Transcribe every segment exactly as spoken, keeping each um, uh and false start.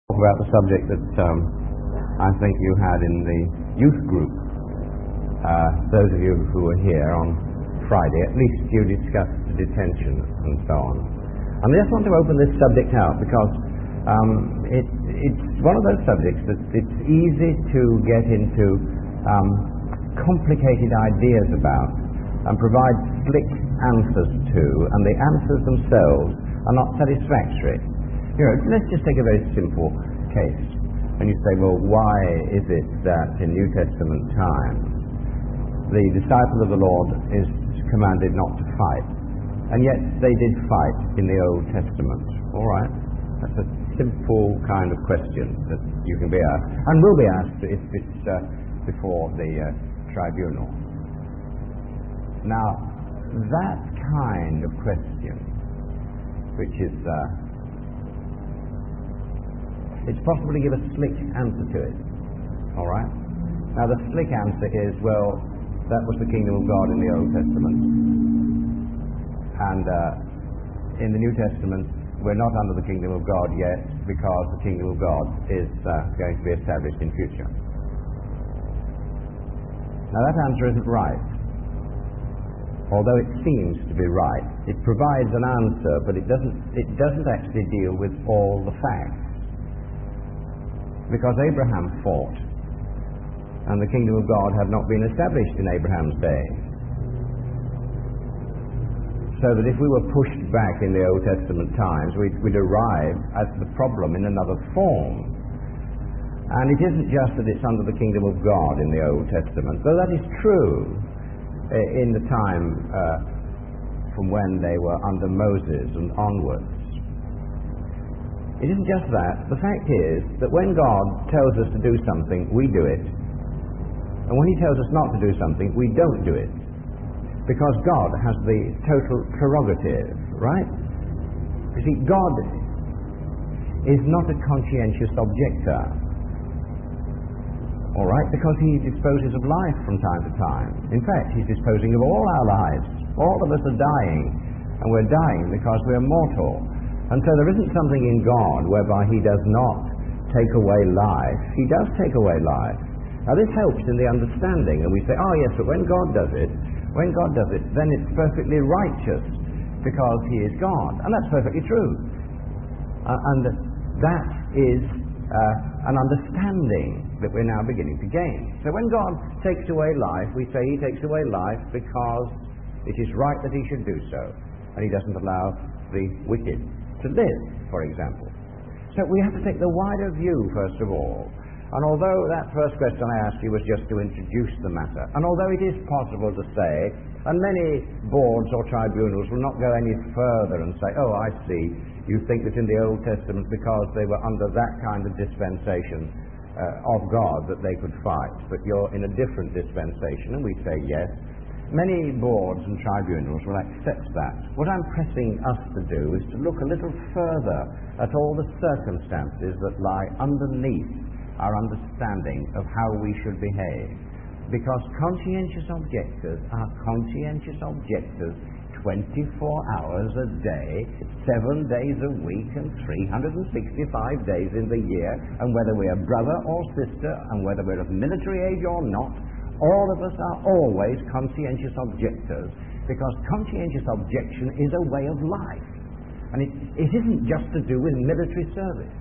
About the subject that um, I think you had in the youth group. Uh, those of you who were here on Friday, at least you discussed the detention and so on. And I just want to open this subject out because um, it, it's one of those subjects that it's easy to get into um, complicated ideas about and provide slick answers to, and the answers themselves are not satisfactory. You know, let's just take a very simple case. And you say, well, why is it that in New Testament times the disciple of the Lord is commanded not to fight, and yet they did fight in the Old Testament? All right, that's a simple kind of question that you can be asked, and will be asked if it's uh, before the uh, tribunal. Now, that kind of question, which is uh, it's possible to give a slick answer to it. All right? Now, the slick answer is, well, that was the kingdom of God in the Old Testament. And uh, in the New Testament, we're not under the kingdom of God yet because the kingdom of God is uh, going to be established in future. Now, that answer isn't right. Although it seems to be right. It provides an answer, but it doesn't, it doesn't actually deal with all the facts. Because Abraham fought, and the kingdom of God had not been established in Abraham's day. So that if we were pushed back in the Old Testament times, we'd, we'd arrive at the problem in another form. And it isn't just that it's under the kingdom of God in the Old Testament, though that is true in the time uh, from when they were under Moses and onwards. It isn't just that. The fact is that when God tells us to do something, we do it. And when He tells us not to do something, we don't do it. Because God has the total prerogative, right? You see, God is not a conscientious objector. All right? Because He disposes of life from time to time. In fact, He's disposing of all our lives. All of us are dying. And we're dying because we're mortal. And so there isn't something in God whereby He does not take away life. He does take away life. Now this helps in the understanding, and we say, oh yes, but when God does it, when God does it, then it's perfectly righteous because He is God. And that's perfectly true. Uh, and that is uh, an understanding that we're now beginning to gain. So when God takes away life, we say He takes away life because it is right that He should do so. And He doesn't allow the wicked to live, for example. So we have to take the wider view, first of all. And although that first question I asked you was just to introduce the matter, and although it is possible to say, and many boards or tribunals will not go any further and say, oh, I see, you think that in the Old Testament, because they were under that kind of dispensation uh, of God, that they could fight, but you're in a different dispensation, and we say yes. Many boards and tribunals will accept that. What I'm pressing us to do is to look a little further at all the circumstances that lie underneath our understanding of how we should behave. Because conscientious objectors are conscientious objectors twenty-four hours a day, seven days a week, and three hundred sixty-five days in the year, and whether we're brother or sister, and whether we're of military age or not, all of us are always conscientious objectors, because conscientious objection is a way of life. And it, it isn't just to do with military service.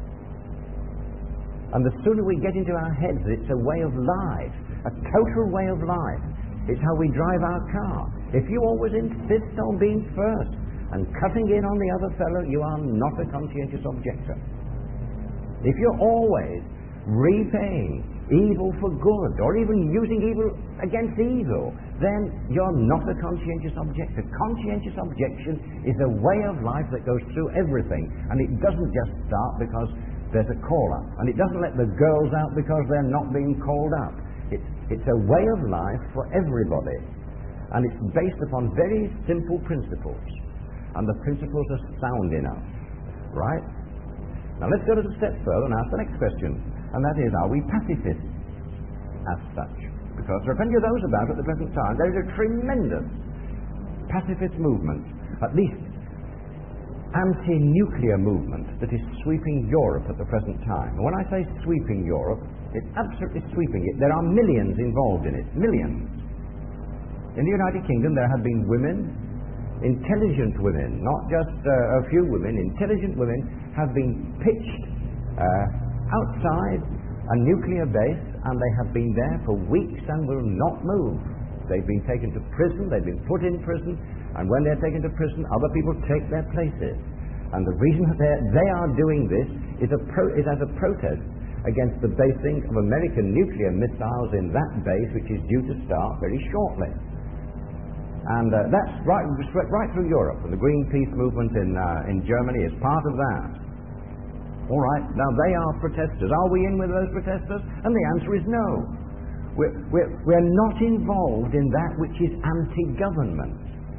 And the sooner we get into our heads that it's a way of life, a total way of life, it's how we drive our car. If you always insist on being first and cutting in on the other fellow, you are not a conscientious objector. If you're always repaying evil for good, or even using evil against evil, then you're not a conscientious objector. Conscientious objection is a way of life that goes through everything, and it doesn't just start because there's a call-up, and it doesn't let the girls out because they're not being called up. It's, it's a way of life for everybody, and it's based upon very simple principles, and the principles are sound enough, right? Now let's go to the step further and ask the next question. And that is, are we pacifists as such? Because there are plenty of those about at the present time. There is a tremendous pacifist movement, at least anti-nuclear movement that is sweeping Europe at the present time. And when I say sweeping Europe, it's absolutely sweeping it. There are millions involved in it, millions. In the United Kingdom there have been women, intelligent women, not just uh, a few women, intelligent women have been pitched uh, outside a nuclear base, and they have been there for weeks and will not move. They've been taken to prison, they've been put in prison, and when they're taken to prison, other people take their places. And the reason that they are doing this is, a pro, is as a protest against the basing of American nuclear missiles in that base, which is due to start very shortly. And uh, that's right, right through Europe, and the Greenpeace movement in, uh, in Germany is part of that. All right, now they are protesters. Are we in with those protesters? And the answer is no. We're, we're, we're not involved in that which is anti-government.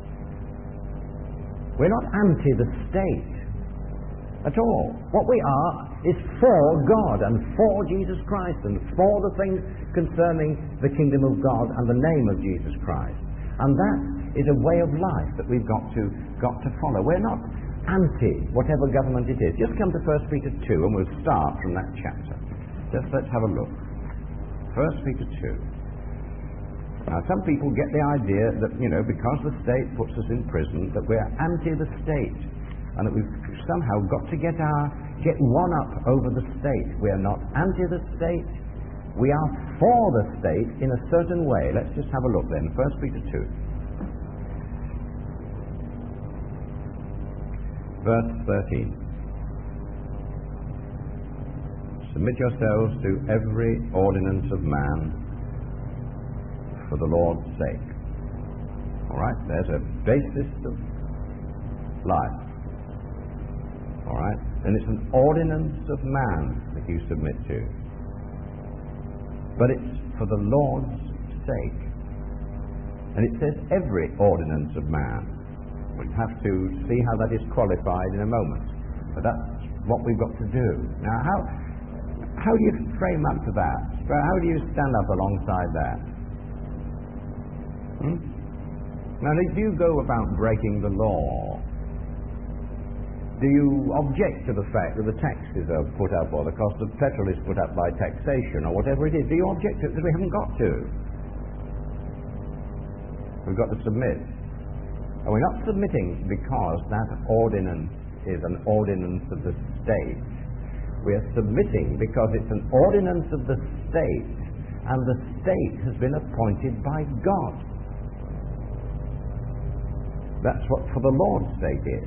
We're not anti the state at all. What we are is for God and for Jesus Christ and for the things concerning the kingdom of God and the name of Jesus Christ. And that is a way of life that we've got to got to follow. We're not anti whatever government it is. Just come to First Peter two and we'll start from that chapter. Just let's have a look. First Peter two. Now some people get the idea that, you know, because the state puts us in prison, that we're anti the state, and that we've somehow got to get our get one up over the state. We are not anti the state. We are for the state in a certain way. Let's just have a look then. First Peter two. Verse thirteen. Submit yourselves to every ordinance of man for the Lord's sake. All right, there's a basis of life. All right, and it's an ordinance of man that you submit to. But it's for the Lord's sake. And it says every ordinance of man. We'll have to see how that is qualified in a moment. But that's what we've got to do. Now, how how do you frame up to that? How do you stand up alongside that? Hmm? Now, if you go about breaking the law, do you object to the fact that the taxes are put up or the cost of petrol is put up by taxation or whatever it is? Do you object to it? Because we haven't got to. We've got to submit. And we're not submitting because that ordinance is an ordinance of the state. We are submitting because it's an ordinance of the state, and the state has been appointed by God. That's what for the Lord's sake is.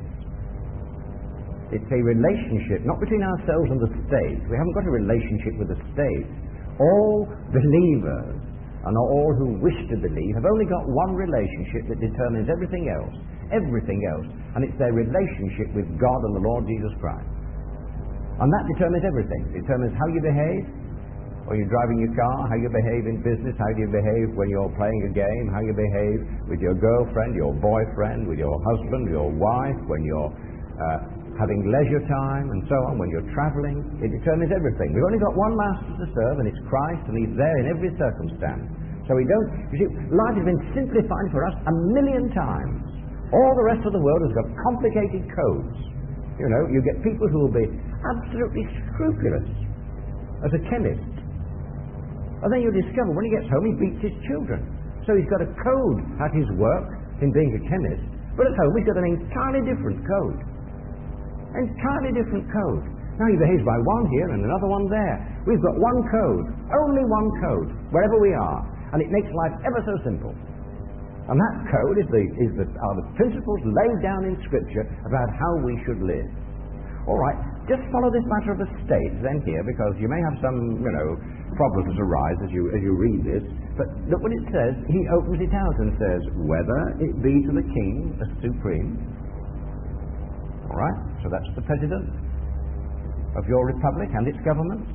It's a relationship, not between ourselves and the state. We haven't got a relationship with the state. All believers and all who wish to believe have only got one relationship that determines everything else. Everything else. And it's their relationship with God and the Lord Jesus Christ. And that determines everything. It determines how you behave when you're driving your car, how you behave in business, how do you behave when you're playing a game, how you behave with your girlfriend, your boyfriend, with your husband, your wife, when you're uh, having leisure time and so on, when you're traveling. It determines everything. We've only got one master to serve, and it's Christ, and He's there in every circumstance. So we don't, you see, life has been simplified for us a million times. All the rest of the world has got complicated codes. You know, you get people who will be absolutely scrupulous as a chemist. And then you discover when he gets home he beats his children. So he's got a code at his work in being a chemist, but at home he's got an entirely different code. Entirely different code. Now he behaves by one here and another one there. We've got one code, only one code, wherever we are, and it makes life ever so simple. And that code is the, is the, are the principles laid down in Scripture about how we should live. All right, just follow this matter of the state then here, because you may have some, you know, problems arise as you as you read this. But look what it says. He opens it out and says, whether it be to the king as supreme. All right, so that's the president of your republic and its government.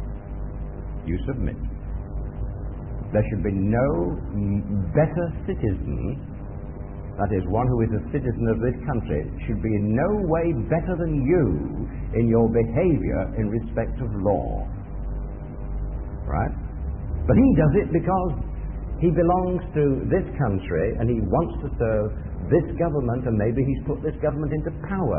You submit. There should be no better citizen, that is, one who is a citizen of this country, should be in no way better than you in your behavior in respect of law. Right? But he does it because he belongs to this country and he wants to serve this government, and maybe he's put this government into power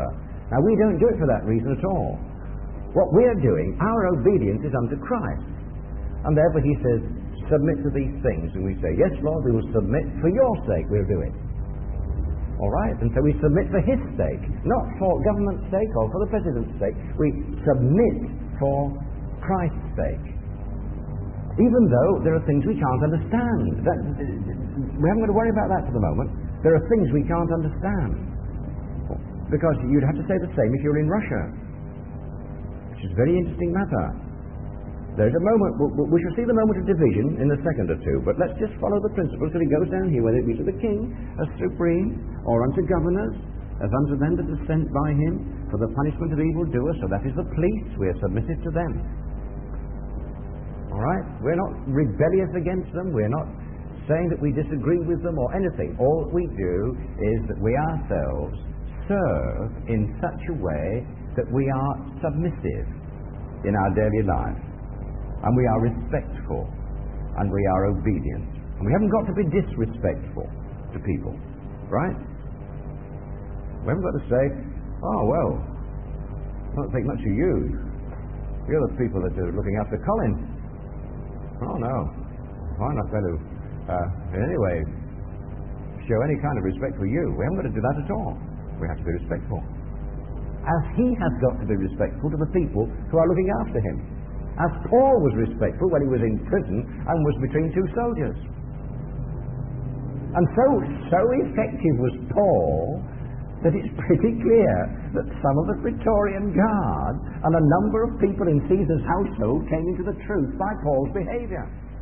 Now, we don't do it for that reason at all. What we're doing, our obedience is unto Christ. And therefore he says, submit to these things. And we say, yes, Lord, we will submit for your sake, we'll do it. All right? And so we submit for his sake, not for government's sake or for the president's sake. We submit for Christ's sake. Even though there are things we can't understand. That, we haven't got to worry about that for the moment. There are things we can't understand. Because you'd have to say the same if you're in Russia, which is a very interesting matter. There's a moment, we shall see the moment of division in the second or two, but let's just follow the principles till he goes down here, whether it be to the king as supreme, or unto governors, as unto them that are sent by him, for the punishment of evildoers, so that is the police, we are submitted to them. Alright? We're not rebellious against them, we're not saying that we disagree with them or anything. All we do is that we ourselves serve in such a way that we are submissive in our daily life, and we are respectful, and we are obedient, and we haven't got to be disrespectful to people, right? We haven't got to say, oh well, I don't think much of you, you're the people that are looking after Colin. Oh no, I'm not going to uh, in any way show any kind of respect for you. We haven't got to do that at all. We have to be respectful. As he has got to be respectful to the people who are looking after him. As Paul was respectful when he was in prison and was between two soldiers. And so, so effective was Paul that it's pretty clear that some of the Praetorian Guard and a number of people in Caesar's household came into the truth by Paul's behavior.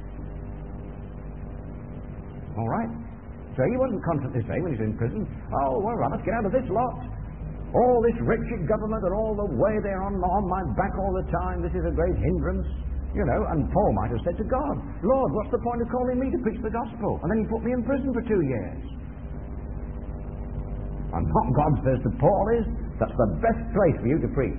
All right? So he wasn't constantly saying when he's in prison, oh, well, I must get out of this lot. All this wretched government and all the way they're on, on my back all the time, this is a great hindrance. You know, and Paul might have said to God, Lord, what's the point of calling me to preach the gospel? And then he put me in prison for two years. And what God says to Paul is, that's the best place for you to preach.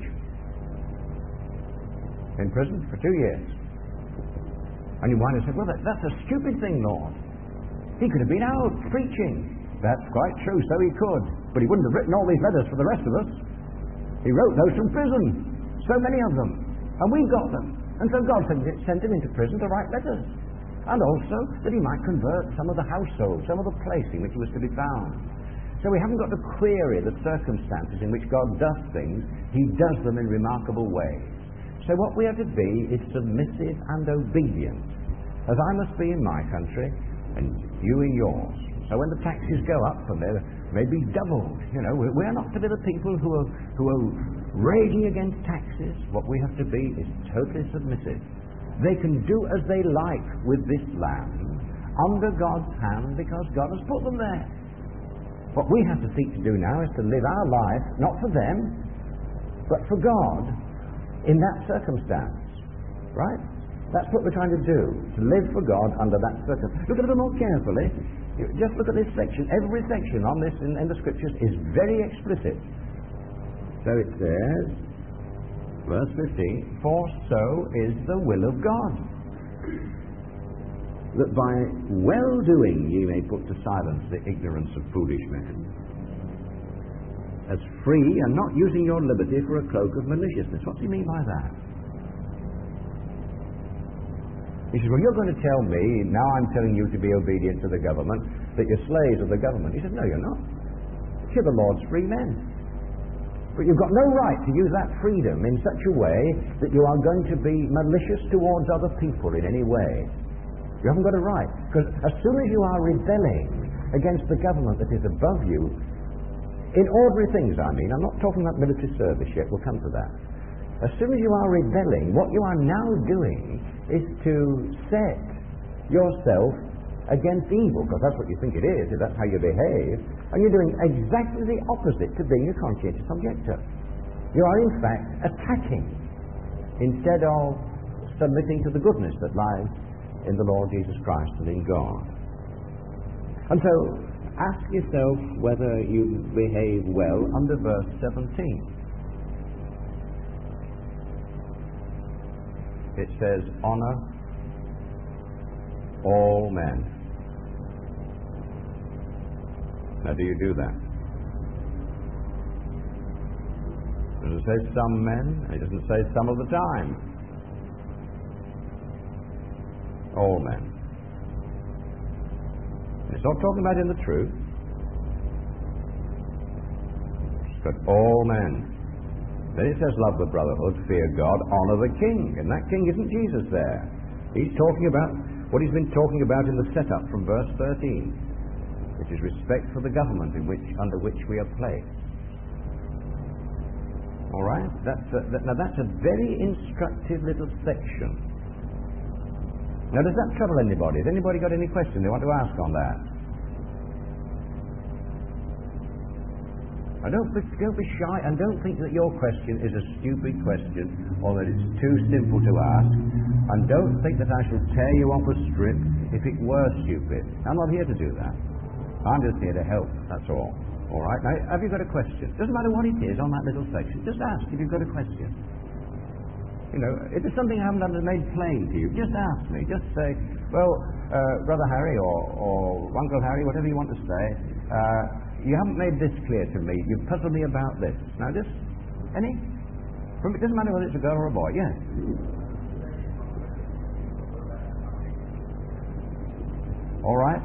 In prison for two years. And you might have said, well, that, that's a stupid thing, Lord. He could have been out preaching. That's quite true, so he could. But he wouldn't have written all these letters for the rest of us. He wrote those from prison. So many of them. And we got them. And so God sent him into prison to write letters. And also that he might convert some of the household, some of the place in which he was to be found. So we haven't got to query the circumstances in which God does things. He does them in remarkable ways. So what we are to be is submissive and obedient, as I must be in my country and you in yours. So when the taxes go up, and they may be doubled, you know, we're not to be the people who are, who are raging against taxes. What we have to be is totally submissive. They can do as they like with this land, under God's hand, because God has put them there. What we have to seek to do now is to live our life, not for them, but for God, in that circumstance. Right? That's what we're trying to do, to live for God under that circumstance. Look at it more carefully. Just look at this section. Every section on this in, in the Scriptures is very explicit. So it says, verse fifteen, for so is the will of God, that by well-doing ye may put to silence the ignorance of foolish men, as free and not using your liberty for a cloak of maliciousness. What do you mean by that? He says, well, you're going to tell me, now I'm telling you to be obedient to the government, that you're slaves of the government. He says, no, you're not. You're the Lord's free men. But you've got no right to use that freedom in such a way that you are going to be malicious towards other people in any way. You haven't got a right. Because as soon as you are rebelling against the government that is above you, in ordinary things, I mean, I'm not talking about military service yet, we'll come to that. As soon as you are rebelling, what you are now doing is to set yourself against evil, because that's what you think it is, if that's how you behave, and you're doing exactly the opposite to being a conscientious objector. You are in fact attacking instead of submitting to the goodness that lies in the Lord Jesus Christ and in God. And so ask yourself whether you behave well under verse seventeen. It says, honor all men. Now, do you do that? It doesn't say some men, it doesn't say some of the time. All men. It's not talking about in the truth, but all men. Then it says love the brotherhood, fear God, honor the king. And that king isn't Jesus there. He's talking about what he's been talking about in the setup from verse thirteen, which is respect for the government in which, under which we are placed. All right? That's a, that, now that's a very instructive little section. Now does that trouble anybody? Has anybody got any question they want to ask on that? I don't, don't be shy, and don't think that your question is a stupid question or that it's too simple to ask, and don't think that I shall tear you off a strip if it were stupid. I'm not here to do that. I'm just here to help, that's all. All right? Now, have you got a question? Doesn't matter what it is on that little section. Just ask if you've got a question. You know, if there's something I haven't made plain to you, just ask me. Just say, well, uh, Brother Harry or, or Uncle Harry, whatever you want to say, uh, you haven't made this clear to me. You've puzzled me about this. Now, just, any? It doesn't matter whether it's a girl or a boy. Yes. All right.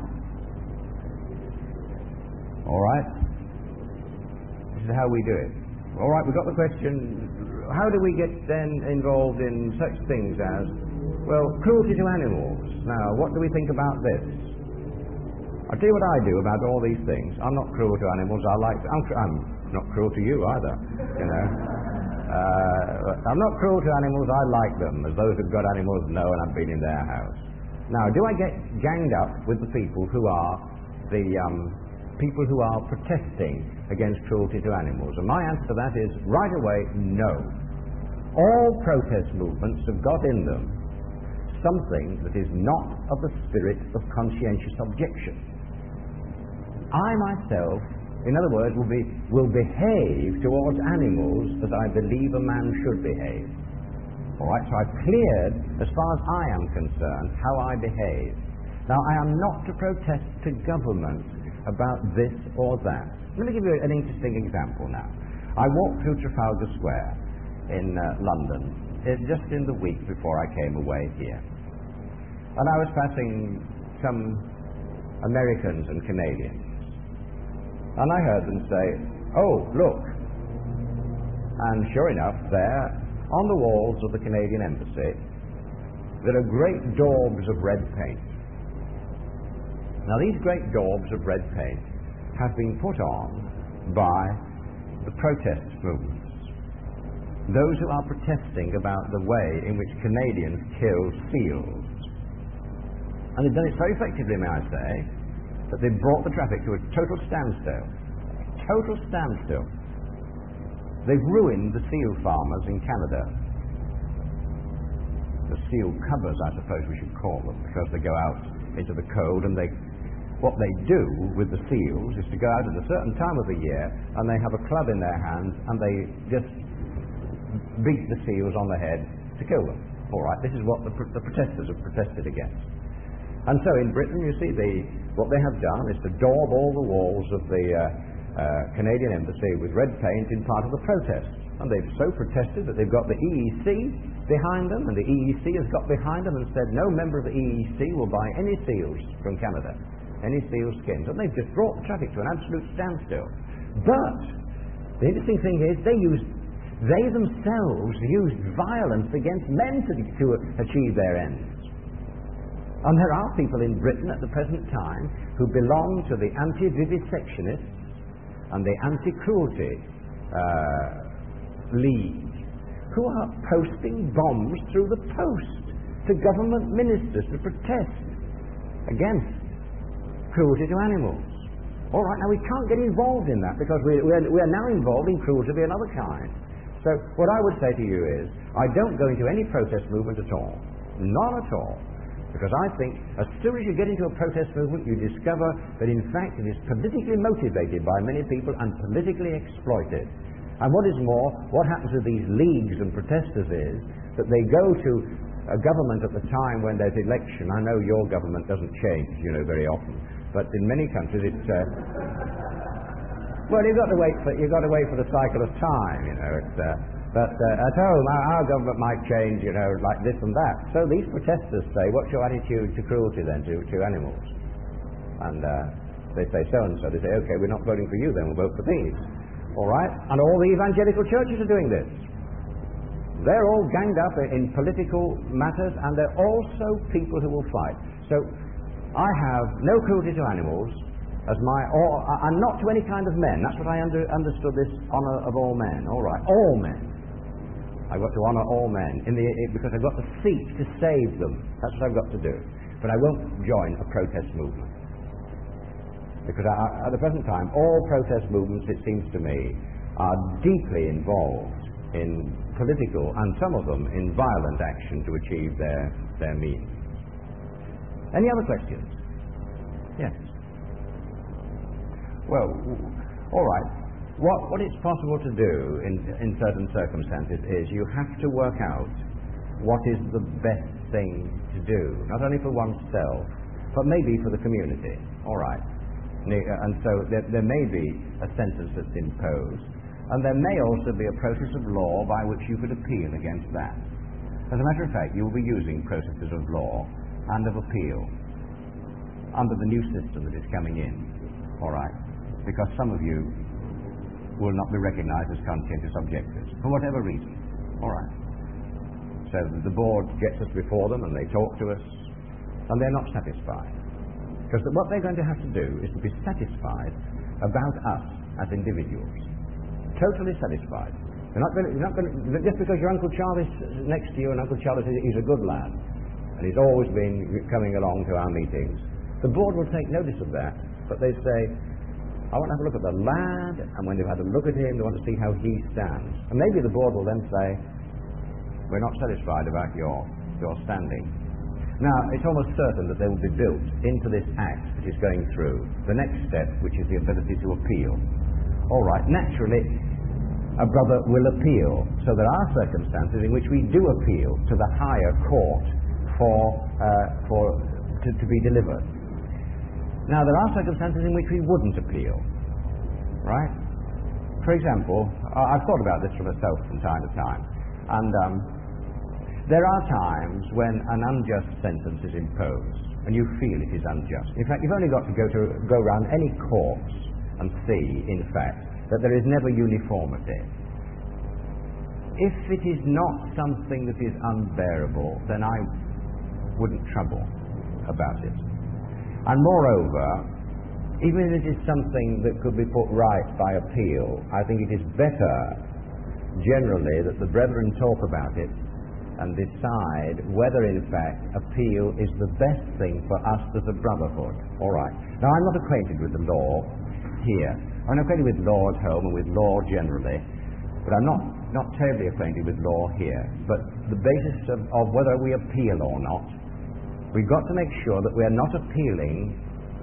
All right. This is how we do it. All right, we've got the question, how do we get then involved in such things as, well, cruelty to animals? Now, what do we think about this? I'll tell you what I do about all these things. I'm not cruel to animals. I like. I'm, I'm not cruel to you either. You know. Uh, I'm not cruel to animals. I like them, as those who've got animals know, and I've been in their house. Now, do I get ganged up with the people who are the um, people who are protesting against cruelty to animals? And my answer to that is right away, no. All protest movements have got in them something that is not of the spirit of conscientious objection. I myself, in other words, will, be, will behave towards animals as I believe a man should behave. All right, so I've cleared, as far as I am concerned, how I behave. Now, I am not to protest to government about this or that. Let me give you an interesting example now. I walked through Trafalgar Square in uh, London uh, just in the week before I came away here. And I was passing some Americans and Canadians. And I heard them say, oh, look. And sure enough, there, on the walls of the Canadian Embassy, there are great daubs of red paint. Now, these great daubs of red paint have been put on by the protest movements. Those who are protesting about the way in which Canadians kill seals. And they've done it so effectively, may I say, that they've brought the traffic to a total standstill. Total standstill. They've ruined the seal farmers in Canada. The seal cubbers, I suppose we should call them, because they go out into the cold and they, what they do with the seals is to go out at a certain time of the year and they have a club in their hands and they just beat the seals on the head to kill them. All right, this is what the, the protesters have protested against. And so in Britain, you see, the, what they have done is to daub all the walls of the uh, uh, Canadian Embassy with red paint in part of the protest. And they've so protested that they've got the E E C behind them, and the E E C has got behind them and said no member of the E E C will buy any seals from Canada, any seal skins. And they've just brought the traffic to an absolute standstill. But the interesting thing is they used, they themselves used violence against men to, to achieve their ends. And there are people in Britain at the present time who belong to the anti-vivisectionists and the anti-cruelty uh, league, who are posting bombs through the post to government ministers to protest against cruelty to animals. All right, now we can't get involved in that because we, we're, we're now involved in cruelty of another kind. So what I would say to you is, I don't go into any protest movement at all. None at all. Because I think as soon as you get into a protest movement, you discover that in fact it is politically motivated by many people and politically exploited. And what is more, what happens with these leagues and protesters is that they go to a government at the time when there's election. I know your government doesn't change, you know, very often. But in many countries it's... Uh, Well, you've got to wait for you've got to wait for the cycle of time, you know. It's, uh, but uh, at home, our, our government might change, you know, like this and that. So these protesters say, "What's your attitude to cruelty then to to animals?" And uh, they say so and so. They say, "Okay, we're not voting for you, then we'll vote for these." All right, and all the evangelical churches are doing this. They're all ganged up in political matters, and they're also people who will fight. So I have no cruelty to animals, as my, or and not to any kind of men. That's what I under, understood this honour of all men. All right, all men. I've got to honour all men in the because I've got to seek to save them. That's what I've got to do. But I won't join a protest movement because I, at the present time, all protest movements, it seems to me, are deeply involved in political and some of them in violent action to achieve their their means. Any other questions? Yes. Well, all right. What, what it's possible to do in, in certain circumstances is you have to work out what is the best thing to do, not only for oneself, but maybe for the community. All right. And so there, there may be a sentence that's imposed, and there may also be a process of law by which you could appeal against that. As a matter of fact, you will be using processes of law and of appeal under the new system that is coming in. All right. Because some of you will not be recognized as conscientious objectors, for whatever reason. All right. So the board gets us before them and they talk to us, and they're not satisfied. Because what they're going to have to do is to be satisfied about us as individuals. Totally satisfied. They're not going to, they're not going to, just because your Uncle Charlie's next to you and Uncle Charlie says he's a good lad, and he's always been coming along to our meetings, the board will take notice of that, but they say, I want to have a look at the lad, and when they've had a look at him, they want to see how he stands. And maybe the board will then say, we're not satisfied about your, your standing. Now, it's almost certain that there will be built into this act that is going through the next step, which is the ability to appeal. All right, naturally, a brother will appeal. So there are circumstances in which we do appeal to the higher court for, uh, for to, to be delivered. Now, there are circumstances in which we wouldn't appeal, right? For example, I've thought about this for myself from time to time, and um, there are times when an unjust sentence is imposed, and you feel it is unjust. In fact, you've only got to go to go around any courts and see, in fact, that there is never uniformity. If it is not something that is unbearable, then I wouldn't trouble about it. And moreover, even if it is something that could be put right by appeal, I think it is better generally that the brethren talk about it and decide whether in fact appeal is the best thing for us as a brotherhood. All right. Now, I'm not acquainted with the law here. I'm acquainted with law at home and with law generally, but I'm not, not terribly acquainted with law here. But the basis of, of whether we appeal or not, we've got to make sure that we are not appealing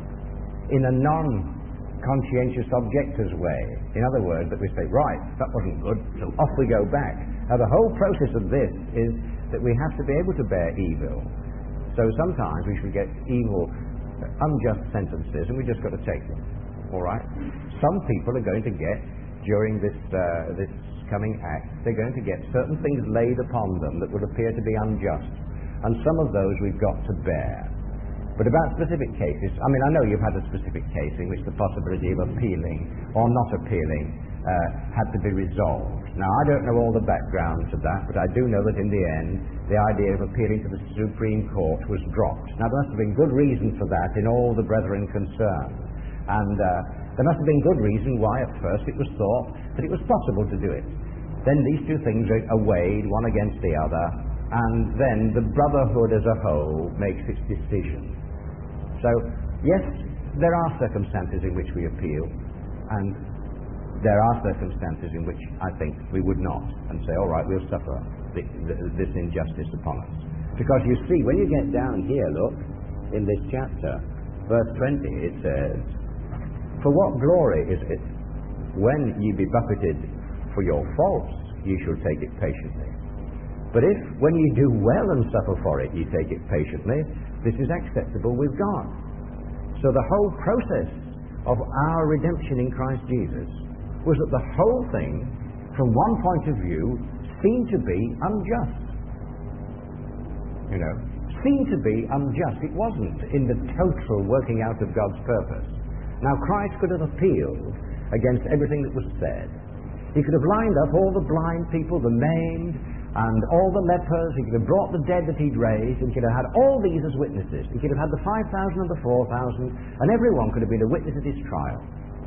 in a non-conscientious objector's way. In other words, that we say, right, that wasn't good, so off we go back. Now, the whole process of this is that we have to be able to bear evil. So sometimes we should get evil, unjust sentences, and we just got to take them. All right? Some people are going to get, during this, uh, this coming act, they're going to get certain things laid upon them that would appear to be unjust. And some of those we've got to bear. But about specific cases, I mean, I know you've had a specific case in which the possibility of appealing or not appealing uh, had to be resolved. Now, I don't know all the background to that, but I do know that in the end, the idea of appealing to the Supreme Court was dropped. Now, there must have been good reason for that in all the brethren concerned. And uh, there must have been good reason why at first it was thought that it was possible to do it. Then these two things are weighed one against the other, and then the brotherhood as a whole makes its decision. So, yes, there are circumstances in which we appeal, and there are circumstances in which I think we would not, and say, all right, we'll suffer the, the, this injustice upon us. Because you see, when you get down here, look, in this chapter, verse twenty, it says, for what glory is it when ye be buffeted for your faults, ye shall take it patiently? But if, when ye do well and suffer for it, ye take it patiently, this is acceptable with God. So the whole process of our redemption in Christ Jesus was that the whole thing, from one point of view, seemed to be unjust. You know, seemed to be unjust. It wasn't in the total working out of God's purpose. Now, Christ could have appealed against everything that was said. He could have lined up all the blind people, the maimed, and all the lepers. He could have brought the dead that he'd raised. He could have had all these as witnesses. He could have had the five thousand and the four thousand, and everyone could have been a witness at his trial.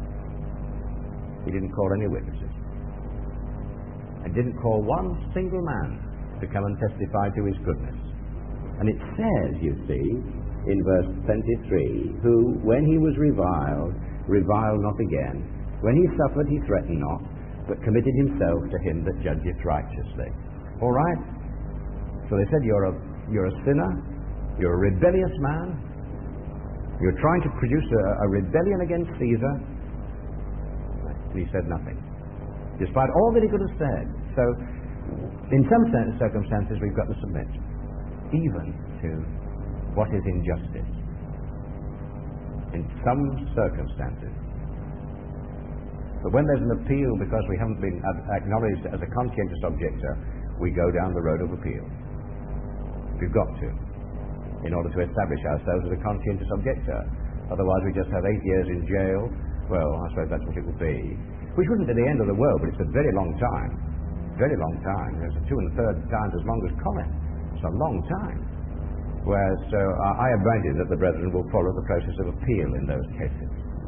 He didn't call any witnesses. And didn't call one single man to come and testify to his goodness. And it says, you see, in verse twenty-three, who, when he was reviled, reviled not again. When he suffered, he threatened not, but committed himself to him that judgeth righteously. All right? So they said, you're a, you're a sinner, you're a rebellious man, you're trying to produce a, a rebellion against Caesar. And he said nothing, despite all that he could have said. So, in some circumstances, we've got to submit, even to what is injustice. In some circumstances. But when there's an appeal because we haven't been acknowledged as a conscientious objector, we go down the road of appeal. We've got to, in order to establish ourselves as a conscientious objector. Otherwise we just have eight years in jail. Well, I suppose that's what it will be. Which wouldn't be the end of the world, but it's a very long time. Very long time. It's two and a third times as long as Colin. It's a long time. Whereas, so uh, I am minded that the brethren will follow the process of appeal in those cases.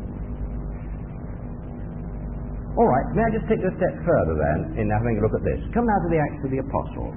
All right, may I just take a step further then in having a look at this? Come now to the Acts of the Apostles.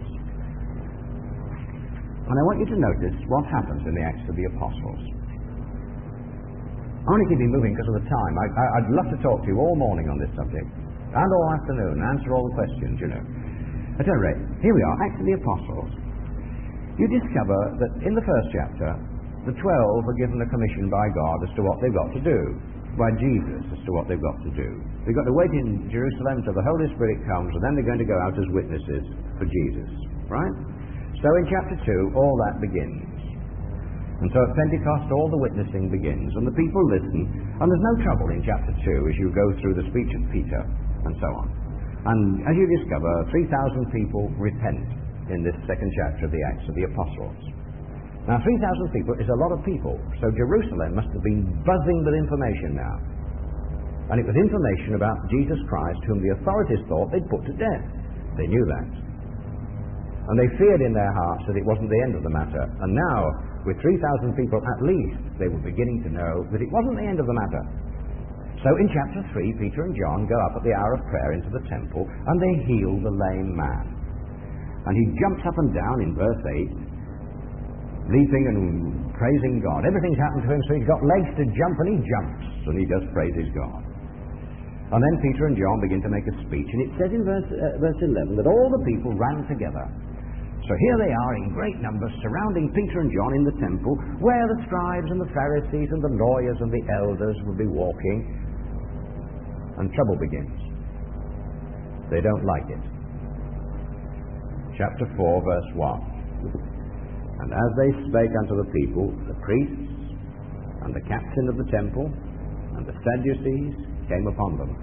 And I want you to notice what happens in the Acts of the Apostles. I want to keep you moving because of the time. I, I, I'd love to talk to you all morning on this subject, and all afternoon, answer all the questions, you know. At any rate, here we are, Acts of the Apostles. You discover that in the first chapter, the twelve are given a commission by God as to what they've got to do, by Jesus as to what they've got to do. They've got to wait in Jerusalem till the Holy Spirit comes, and then they're going to go out as witnesses for Jesus. Right? So in chapter two, all that begins. And so at Pentecost, all the witnessing begins, and the people listen, and there's no trouble in chapter two as you go through the speech of Peter, and so on. And as you discover, three thousand people repent in this second chapter of the Acts of the Apostles. Now, three thousand people is a lot of people, so Jerusalem must have been buzzing with information now. And it was information about Jesus Christ, whom the authorities thought they'd put to death. They knew that. And they feared in their hearts that it wasn't the end of the matter. And now, with three thousand people at least, they were beginning to know that it wasn't the end of the matter. So in chapter three, Peter and John go up at the hour of prayer into the temple, and they heal the lame man. And he jumps up and down in verse eight, leaping and praising God. Everything's happened to him, so he's got legs to jump, and he jumps, and he just praises God. And then Peter and John begin to make a speech, and it says in verse, uh, verse eleven that all the people ran together. So here they are in great numbers surrounding Peter and John in the temple, where the scribes and the Pharisees and the lawyers and the elders will be walking, and trouble begins. They don't like it. Chapter four, verse one. And as they spake unto the people, the priests and the captain of the temple and the Sadducees came upon them,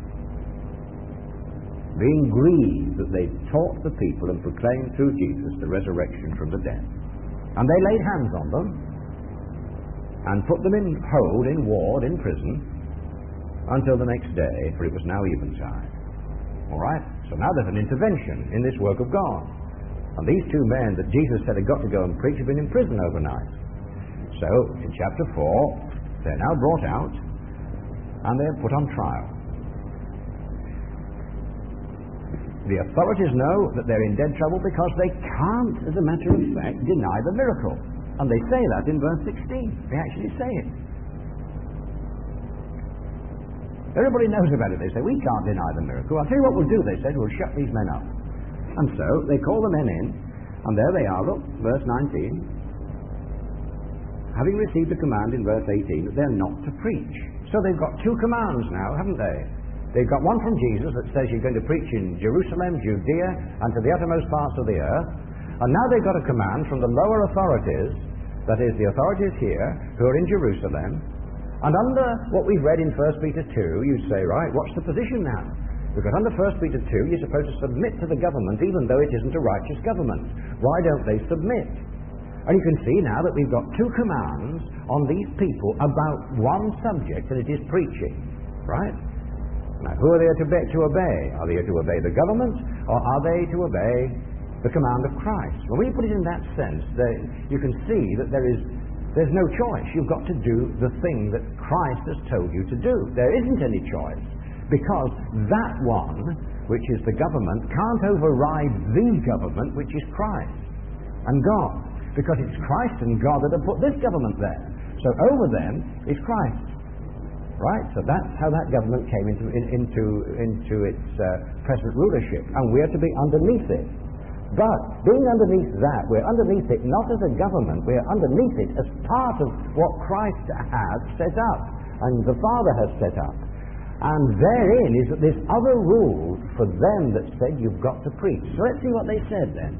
being grieved that they taught the people and proclaimed through Jesus the resurrection from the dead. And they laid hands on them and put them in hold, in ward, in prison, until the next day, for it was now eventide. All right? So now there's an intervention in this work of God. And these two men that Jesus said had got to go and preach have been in prison overnight. So, in chapter four, they're now brought out, and they're put on trial. The authorities know that they're in dead trouble because they can't, as a matter of fact, deny the miracle. And they say that in verse sixteen. They actually say it. Everybody knows about it. They say, we can't deny the miracle. I'll tell you what we'll do, they said, we'll shut these men up. And so they call the men in, and there they are, look, verse nineteen. Having received a command in verse eighteen that they're not to preach. So they've got two commands now, haven't they? They've got one from Jesus that says you're going to preach in Jerusalem, Judea, and to the uttermost parts of the earth. And now they've got a command from the lower authorities, that is, the authorities here, who are in Jerusalem, And under what we've read in First Peter two, you say, right, what's the position now? Because under First Peter two, you're supposed to submit to the government even though it isn't a righteous government. Why don't they submit? And you can see now that we've got two commands on these people about one subject, and it is preaching. Right? Now, who are they to obey? To obey? Are they to obey the government, or are they to obey the command of Christ? Well, when you put it in that sense, you can see that there is there's no choice. You've got to do the thing that Christ has told you to do. There isn't any choice, because that one, which is the government, can't override the government, which is Christ and God, because it's Christ and God that have put this government there. So over them is Christ. Right? So that's how that government came into in, into into its uh, present rulership, and we're to be underneath it. But being underneath that, we're underneath it not as a government, we're underneath it as part of what Christ has set up and the Father has set up. And therein is that this other rule for them that said you've got to preach. So let's see what they said then.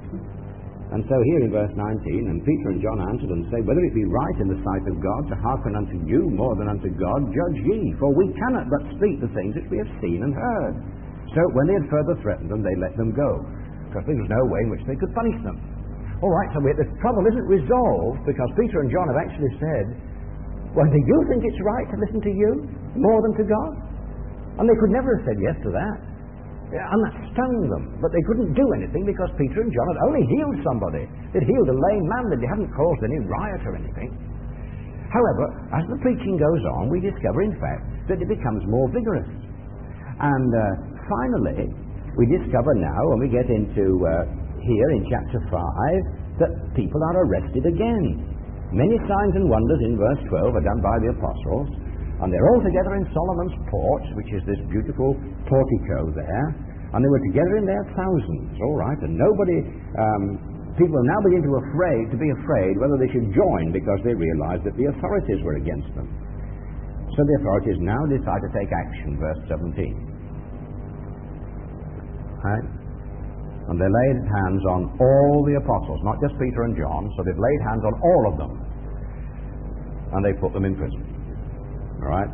And so here in verse nineteen, and Peter and John answered and said, whether it be right in the sight of God to hearken unto you more than unto God, judge ye, for we cannot but speak the things which we have seen and heard. So when they had further threatened them, they let them go, because there was no way in which they could punish them. All right, so the trouble isn't resolved, because Peter and John have actually said, well, do you think it's right to listen to you more than to God? And they could never have said yes to that. And that stung them. But they couldn't do anything because Peter and John had only healed somebody. They'd healed a lame man. They hadn't caused any riot or anything. However, as the preaching goes on, we discover, in fact, that it becomes more vigorous. And uh, finally, we discover now, when we get into uh, here in chapter five, that people are arrested again. Many signs and wonders in verse twelve are done by the apostles. And they're all together in Solomon's porch, which is this beautiful portico there. And they were together in their thousands, all right. And nobody, um, people now begin to afraid to be afraid whether they should join, because they realized that the authorities were against them. So the authorities now decide to take action. Verse seventeen. Right? And they laid hands on all the apostles, not just Peter and John. So they've laid hands on all of them, and they put them in prison. All right.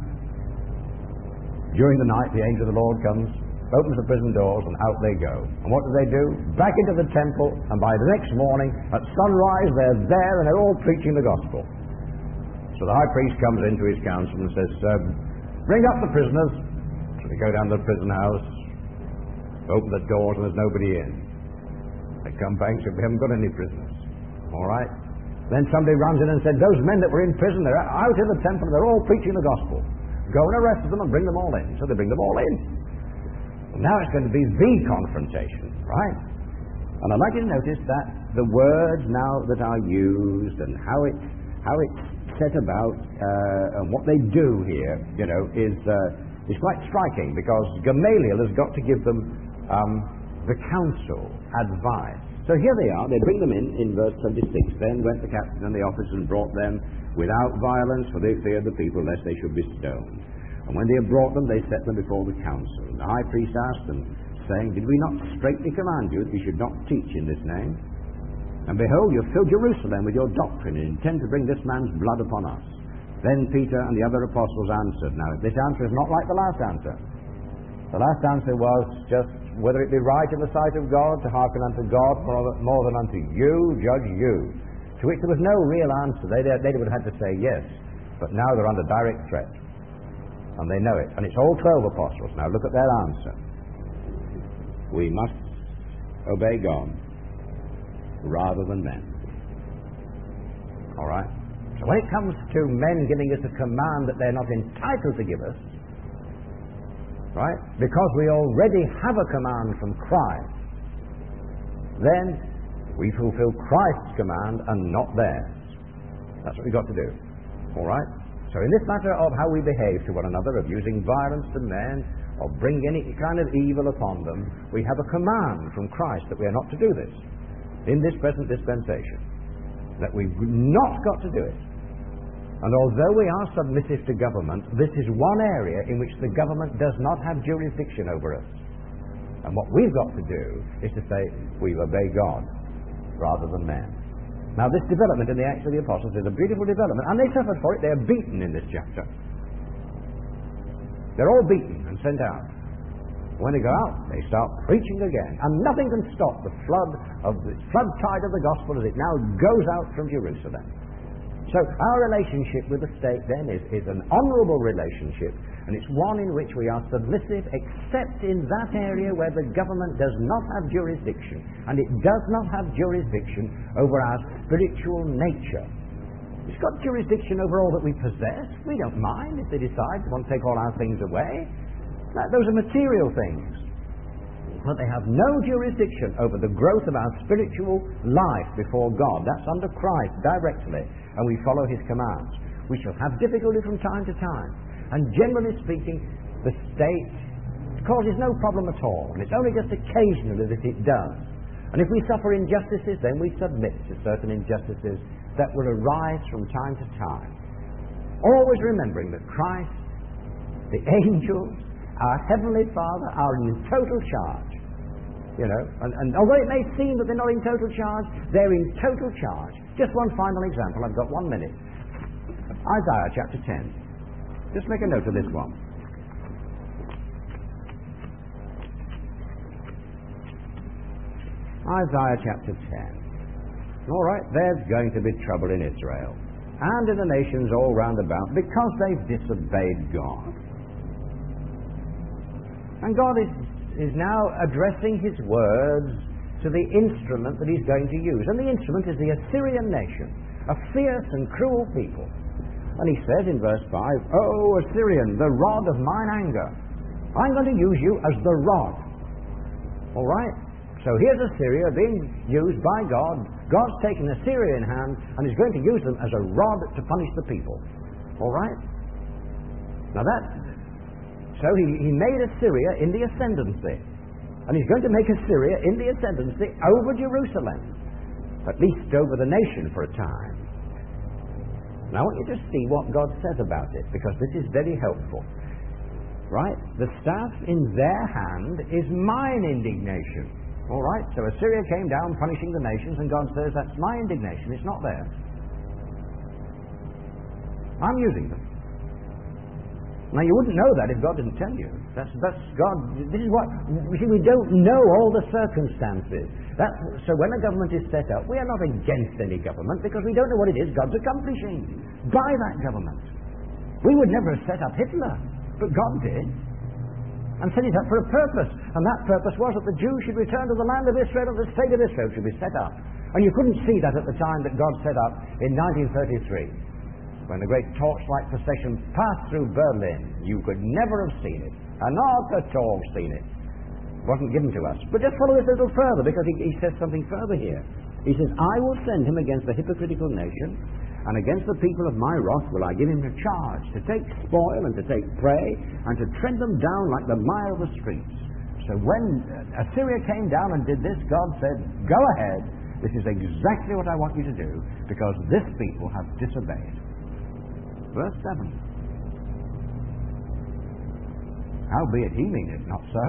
During the night, the angel of the Lord comes, opens the prison doors, and out they go. And what do they do? Back into the temple, and by the next morning, at sunrise, they're there, and they're all preaching the gospel. So the high priest comes into his council and says, um, bring up the prisoners. So they go down to the prison house, open the doors, and there's nobody in. They come back and say, we haven't got any prisoners. All right. Then somebody runs in and said, those men that were in prison, they're out in the temple, and they're all preaching the gospel. Go and arrest them and bring them all in. So they bring them all in. And now it's going to be the confrontation, right? And I'd like you to notice that the words now that are used and how it how it's set about uh, and what they do here, you know, is uh, is quite striking, because Gamaliel has got to give them um, the counsel, advice. So here they are, they bring them in, in verse twenty-six. Then went the captain and the officers and brought them without violence, for they feared the people, lest they should be stoned. And when they had brought them, they set them before the council. And the high priest asked them, saying, did we not straitly command you that you should not teach in this name? And behold, you have filled Jerusalem with your doctrine, and intend to bring this man's blood upon us. Then Peter and the other apostles answered. Now, this answer is not like the last answer. The last answer was just, whether it be right in the sight of God to hearken unto God more than unto you, judge you. To which there was no real answer. They, they would have had to say yes. But now they're under direct threat. And they know it. And it's all twelve apostles. Now look at their answer. We must obey God rather than men. All right? So when it comes to men giving us a command that they're not entitled to give us, right? Because we already have a command from Christ, then we fulfill Christ's command and not theirs. That's what we've got to do. All right? So in this matter of how we behave to one another, of using violence to men, or bring any kind of evil upon them, we have a command from Christ that we are not to do this in this present dispensation. That we've not got to do it. And although we are submissive to government, this is one area in which the government does not have jurisdiction over us. And what we've got to do is to say, we obey God rather than men. Now, this development in the Acts of the Apostles is a beautiful development, and they suffered for it. They are beaten in this chapter. They're all beaten and sent out. When they go out, they start preaching again, and nothing can stop the flood of the flood tide of the gospel as it now goes out from Jerusalem. So our relationship with the state then is, is an honourable relationship, and it's one in which we are submissive except in that area where the government does not have jurisdiction, and it does not have jurisdiction over our spiritual nature. It's got jurisdiction over all that we possess. We don't mind if they decide they want to take all our things away. That, those are material things. But they have no jurisdiction over the growth of our spiritual life before God. That's under Christ directly, and we follow His commands. We shall have difficulty from time to time, and generally speaking, the state causes no problem at all, and it's only just occasionally that it does. And if we suffer injustices, then we submit to certain injustices that will arise from time to time. Always remembering that Christ, the angels, our Heavenly Father are in total charge. You know, and, and although it may seem that they're not in total charge, they're in total charge. Just one final example. I've got one minute. Isaiah chapter ten. Just make a note of this one. Isaiah chapter ten. All right, there's going to be trouble in Israel and in the nations all round about because they've disobeyed God. And God is, is now addressing His words to the instrument that He's going to use. And the instrument is the Assyrian nation, a fierce and cruel people. And He says in verse five, "O Assyrian, the rod of mine anger, I'm going to use you as the rod." All right? So here's Assyria being used by God. God's taken Assyria in hand and is going to use them as a rod to punish the people. All right? Now that... So he, he made Assyria in the ascendancy. And He's going to make Assyria in the ascendancy over Jerusalem. At least over the nation for a time. Now I want you to see what God says about it, because this is very helpful. Right? The staff in their hand is mine indignation. All right? So Assyria came down punishing the nations, and God says, that's my indignation, it's not theirs. I'm using them. Now, you wouldn't know that if God didn't tell you. That's, that's God. This is what... You see, we don't know all the circumstances. That's, so when a government is set up, we are not against any government because we don't know what it is God's accomplishing by that government. We would never have set up Hitler, but God did. And set it up for a purpose. And that purpose was that the Jews should return to the land of Israel and the state of Israel should be set up. And you couldn't see that at the time that God set up in nineteen thirty-three. When the great torchlight procession passed through Berlin. You could never have seen it. And not at all seen it. It wasn't given to us. But just follow this a little further, because he, he says something further here. He says, I will send him against the hypocritical nation, and against the people of my wrath will I give him a charge, to take spoil and to take prey, and to tread them down like the mire of the streets. So when Assyria came down and did this, God said, go ahead. This is exactly what I want you to do, because this people have disobeyed. Verse seven. Howbeit he meaneth not so,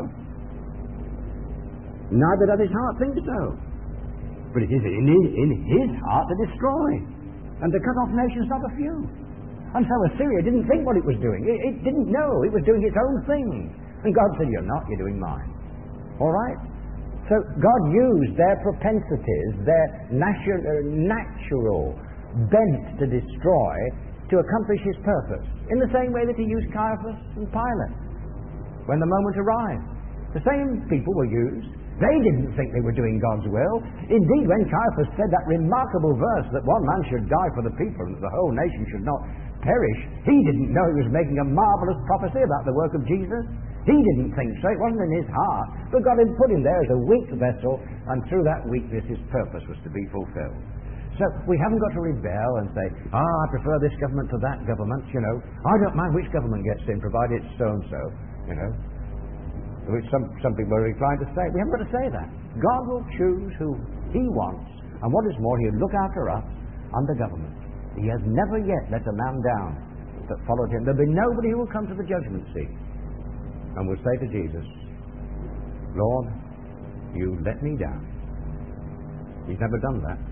neither doth his heart think so. But it is in his, in his heart to destroy, and to cut off nations not a few. And so Assyria didn't think what it was doing. It, it didn't know. It was doing its own thing. And God said, you're not, you're doing mine. All right? So God used their propensities, their natu- uh, natural bent to destroy, to accomplish His purpose, in the same way that He used Caiaphas and Pilate when the moment arrived. The same people were used. They didn't think they were doing God's will. Indeed, when Caiaphas said that remarkable verse that one man should die for the people and that the whole nation should not perish, he didn't know he was making a marvelous prophecy about the work of Jesus. He didn't think so. It wasn't in his heart. But God had put him there as a weak vessel, and through that weakness His purpose was to be fulfilled. So we haven't got to rebel and say, ah, oh, I prefer this government to that government, you know. I don't mind which government gets in, provided it's so-and-so, you know. Which some, some people are inclined to say. We haven't got to say that. God will choose who He wants, and what is more, He'll look after us under government. He has never yet let a man down that followed Him. There'll be nobody who will come to the judgment seat and will say to Jesus, Lord, you let me down. He's never done that.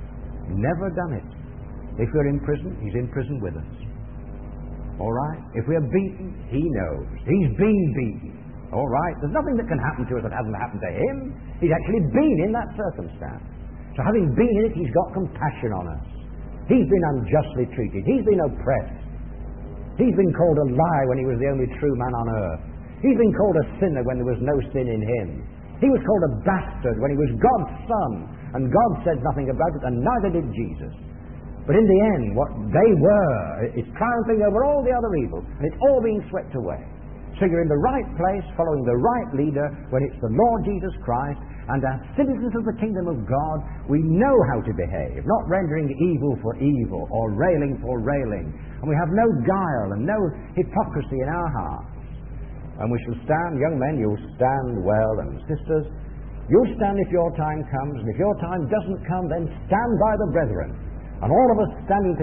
Never done it. If we're in prison, he's in prison with us. All right? If we're beaten, he knows. He's been beaten. All right? There's nothing that can happen to us that hasn't happened to him. He's actually been in that circumstance. So having been in it, he's got compassion on us. He's been unjustly treated. He's been oppressed. He's been called a liar when he was the only true man on earth. He's been called a sinner when there was no sin in him. He was called a bastard when he was God's son, and God said nothing about it, and neither did Jesus. But in the end, what they were is triumphing over all the other evil, and it's all being swept away. So you're in the right place, following the right leader, when it's the Lord Jesus Christ, and as citizens of the kingdom of God, we know how to behave, not rendering evil for evil, or railing for railing. And we have no guile and no hypocrisy in our hearts. And we shall stand, young men, you'll stand well, and sisters, you'll stand if your time comes, and if your time doesn't come, then stand by the brethren. And all of us standing together.